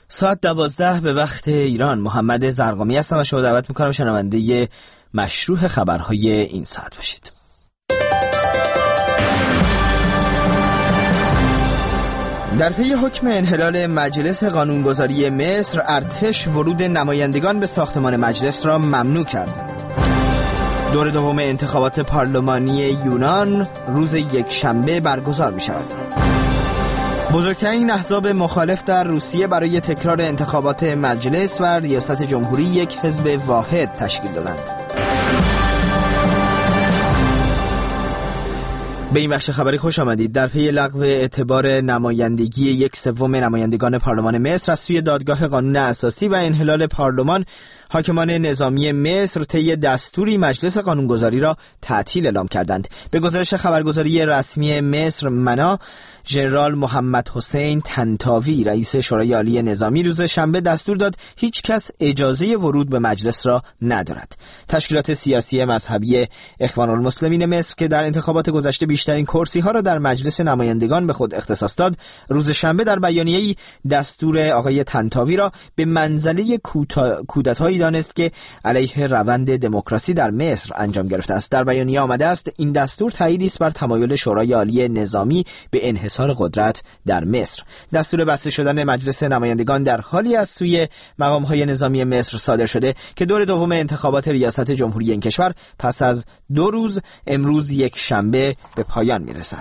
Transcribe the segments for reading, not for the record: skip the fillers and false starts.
ساعت 12 به وقت ایران. محمد زرقامی هستم و شما دعوت میکنم شنونده مشروح خبرهای این ساعت باشید. در پی حکم انحلال مجلس قانونگذاری مصر، ارتش ورود نمایندگان به ساختمان مجلس را ممنوع کرد. دور دوم انتخابات پارلمانی یونان روز یکشنبه برگزار می شود. بزرگترین احزاب مخالف در روسیه برای تکرار انتخابات مجلس و ریاست جمهوری یک حزب واحد تشکیل دادند. به این بخش خبری خوش آمدید. در پی لغو اعتبار نمایندگی 1/3 نمایندگان پارلمان مصر از سوی دادگاه قانون اساسی و انحلال پارلمان، حاکمان نظامی مصر طی دستوری مجلس قانونگذاری را تعطیل اعلام کردند. به گزارش خبرگزاری رسمی مصر منا، ژنرال محمد حسین طنطاوی رئیس شورای عالی نظامی روز شنبه دستور داد هیچ کس اجازه ورود به مجلس را ندارد. تشکیلات سیاسی مذهبی اخوان المسلمین مصر که در انتخابات گذشته بیشترین کرسی ها را در مجلس نمایندگان به خود اختصاص داد، روز شنبه در بیانیه‌ای دستور آقای طنطاوی را به منزله کودتایی دانست که علیه روند دموکراسی در مصر انجام گرفته است. در بیانیه آمده است این دستور تأییدی است بر تمایل شورای عالی نظامی به انحصار قدرت در مصر. دستور بسته شدن مجلس نمایندگان در حالی از سوی مقام‌های نظامی مصر صادر شده که دور دوم انتخابات ریاست جمهوری این کشور پس از 2 روز امروز یکشنبه به پایان می‌رسد.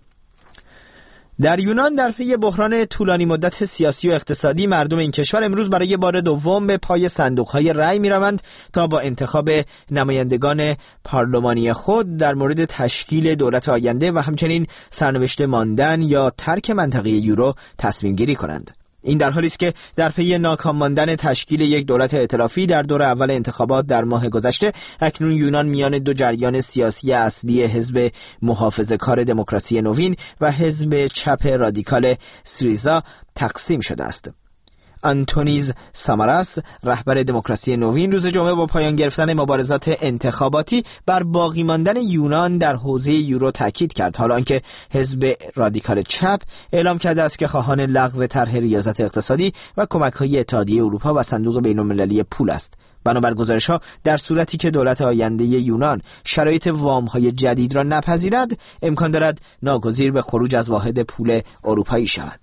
در یونان در پی بحران طولانی مدت سیاسی و اقتصادی، مردم این کشور امروز برای بار دوم به پای صندوق‌های رأی می‌روند تا با انتخاب نمایندگان پارلمانی خود در مورد تشکیل دولت آینده و همچنین سرنوشت ماندن یا ترک منطقه یورو تصمیم گیری کنند. این در حالی است که در پی ناکام ماندن تشکیل یک دولت ائتلافی در دور اول انتخابات در ماه گذشته، اکنون یونان میان 2 جریان سیاسی اصلی، حزب محافظه‌کار دموکراسی نوین و حزب چپ رادیکال سیریزا تقسیم شده است. آنتونیز ساماراس، رهبر دموکراسی نوین، روز جمعه با پایان گرفتن مبارزات انتخاباتی بر باقی ماندن یونان در حوزه یورو تاکید کرد، حالا آنکه حزب رادیکال چپ اعلام کرده است که خواهان لغو طرح ریاست اقتصادی و کمک‌های اتحادیه اروپا و صندوق بین‌المللی پول است. بنابر گزارش‌ها در صورتی که دولت آینده یونان شرایط وام‌های جدید را نپذیرد، امکان دارد ناگزیر به خروج از واحد پول اروپایی شود.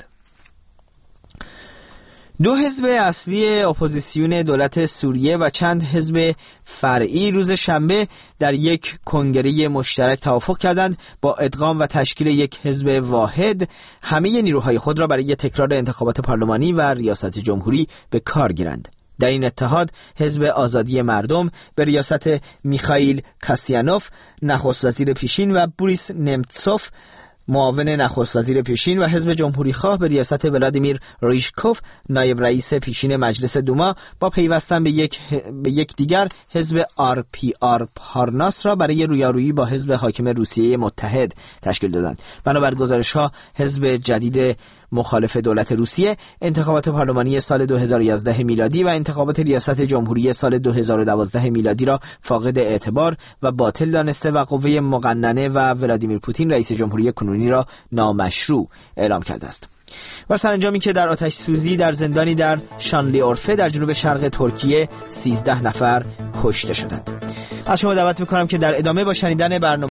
2 حزب اصلی اپوزیسیون دولت سوریه و چند حزب فرعی روز شنبه در یک کنگره مشترک توافق کردند با ادغام و تشکیل یک حزب واحد همه نیروهای خود را برای تکرار انتخابات پارلمانی و ریاست جمهوری به کار گیرند. در این اتحاد حزب آزادی مردم به ریاست میخائیل کاسیانوف نخست وزیر پیشین و بوریس نمتسوف معاون نخست وزیر پیشین و حزب جمهوری خواه به ریاست ولادیمیر ریشکوف نایب رئیس پیشین مجلس دوما با پیوستن به یک دیگر حزب RPR پارناس را برای رویارویی با حزب حاکم روسیه متحد تشکیل دادند. بنابر گزارش‌ها حزب جدید مخالف دولت روسیه انتخابات پارلمانی سال 2011 میلادی و انتخابات ریاست جمهوری سال 2012 میلادی را فاقد اعتبار و باطل دانسته و قوه مقننه و ولادیمیر پوتین رئیس جمهوری کنونی را نامشروع اعلام کرده است. و سرانجامی که در آتش سوزی در زندانی در شانلیورفه در جنوب شرق ترکیه 13 نفر کشته شدند. از شما دعوت می‌کنم که در ادامه با شنیدن برنامه